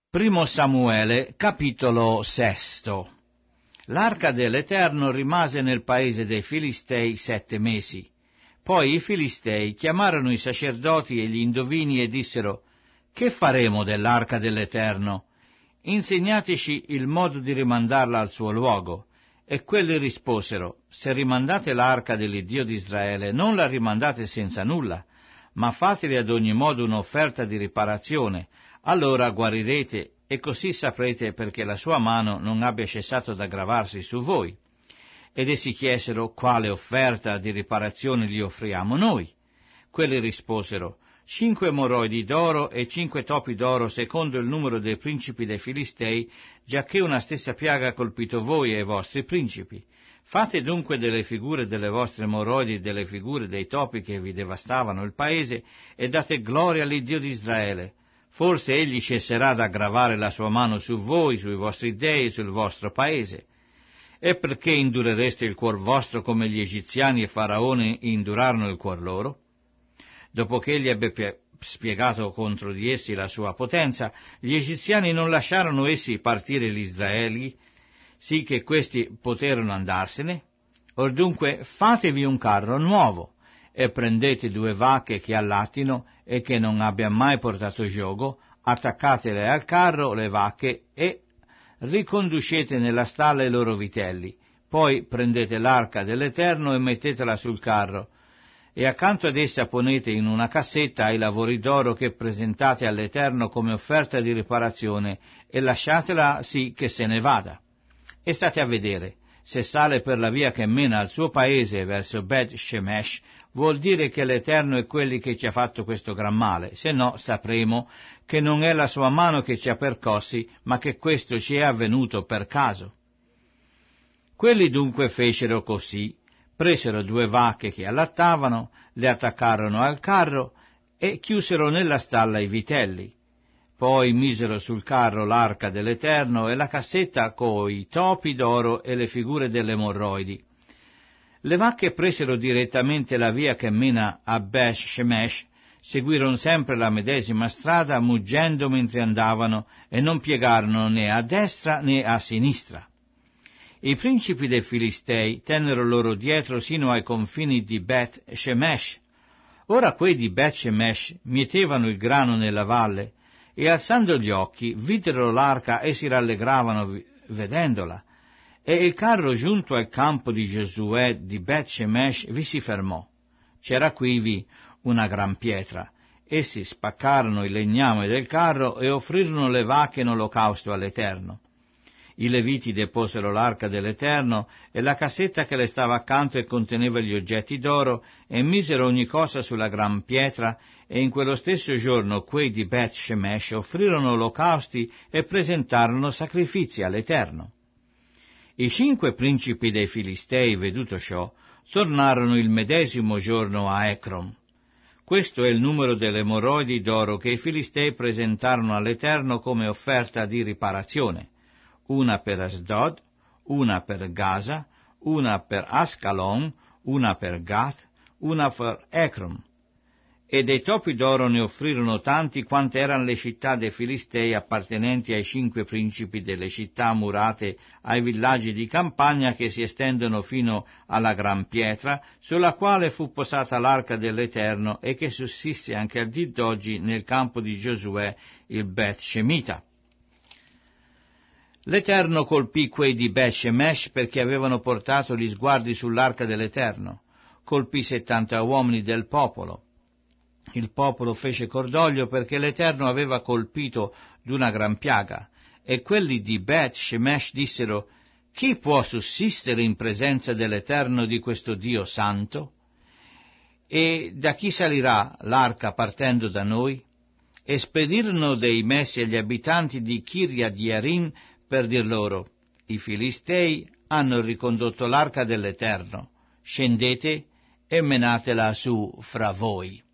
Primo Samuele, capitolo 6. L'arca dell'Eterno rimase nel paese dei Filistei 7 mesi. Poi i Filistei chiamarono i sacerdoti e gli indovini e dissero: «Che faremo dell'arca dell'Eterno? Insegnateci il modo di rimandarla al suo luogo». E quelli risposero: «Se rimandate l'arca dell'Iddio di Israele, non la rimandate senza nulla, ma fateli ad ogni modo un'offerta di riparazione. Allora guarirete, e così saprete perché la sua mano non abbia cessato d'aggravarsi su voi». Ed essi chiesero: «Quale offerta di riparazione gli offriamo noi?» Quelli risposero: 5 moroidi d'oro e 5 topi d'oro, secondo il numero dei principi dei Filistei, giacché una stessa piaga ha colpito voi e i vostri principi. Fate dunque delle figure delle vostre moroidi e delle figure dei topi che vi devastavano il paese, e date gloria all'Iddio di Israele. Forse egli cesserà d'aggravare la sua mano su voi, sui vostri dei e sul vostro paese. E perché indurereste il cuor vostro come gli egiziani e Faraone indurarono il cuor loro? Dopo che egli ebbe spiegato contro di essi la sua potenza, gli egiziani non lasciarono essi partire gli Israeli, sì che questi poterono andarsene. Or dunque fatevi un carro nuovo, e prendete 2 vacche che allattino e che non abbia mai portato giogo, attaccatele al carro le vacche e riconducete nella stalla i loro vitelli. Poi prendete l'arca dell'Eterno e mettetela sul carro, e accanto ad essa ponete in una cassetta i lavori d'oro che presentate all'Eterno come offerta di riparazione, e lasciatela sì che se ne vada. E state a vedere, se sale per la via che mena al suo paese verso Bet Shemesh, vuol dire che l'Eterno è quelli che ci ha fatto questo gran male, se no sapremo che non è la sua mano che ci ha percossi, ma che questo ci è avvenuto per caso». Quelli dunque fecero così, presero 2 vacche che allattavano, le attaccarono al carro e chiusero nella stalla i vitelli. Poi misero sul carro l'arca dell'Eterno e la cassetta coi topi d'oro e le figure delle morroidi. Le vacche presero direttamente la via che mena a Bet Shemesh, seguirono sempre la medesima strada, muggendo mentre andavano, e non piegarono né a destra né a sinistra. I principi dei Filistei tennero loro dietro sino ai confini di Bet Shemesh. Ora quei di Bet Shemesh mietevano il grano nella valle, e alzando gli occhi videro l'arca e si rallegravano vedendola. E il carro giunto al campo di Giosuè di Bet Shemesh vi si fermò. C'era quivi una gran pietra. Essi spaccarono il legname del carro e offrirono le vacche in olocausto all'Eterno. I Leviti deposero l'arca dell'Eterno e la cassetta che le stava accanto e conteneva gli oggetti d'oro, e misero ogni cosa sulla gran pietra, e in quello stesso giorno quei di Bet Shemesh offrirono olocausti e presentarono sacrifici all'Eterno. I 5 principi dei Filistei, veduto ciò, tornarono il medesimo giorno a Ecrom. Questo è il numero delle moroidi d'oro che i Filistei presentarono all'Eterno come offerta di riparazione: una per Asdod, una per Gaza, una per Ascalon, una per Gath, una per Ecrom. E dei topi d'oro ne offrirono tanti quante erano le città dei Filistei appartenenti ai 5 principi delle città murate ai villaggi di campagna che si estendono fino alla gran pietra, sulla quale fu posata l'arca dell'Eterno e che sussiste anche al dì d'oggi nel campo di Giosuè il Bet Shemita. L'Eterno colpì quei di Bet Shemesh perché avevano portato gli sguardi sull'arca dell'Eterno. Colpì 70 uomini del popolo. Il popolo fece cordoglio perché l'Eterno aveva colpito d'una gran piaga, e quelli di Bet Shemesh dissero: «Chi può sussistere in presenza dell'Eterno di questo Dio santo? E da chi salirà l'arca partendo da noi?» E spedirono dei messi agli abitanti di Kirjat Jearim per dir loro: «I Filistei hanno ricondotto l'arca dell'Eterno, scendete e menatela su fra voi».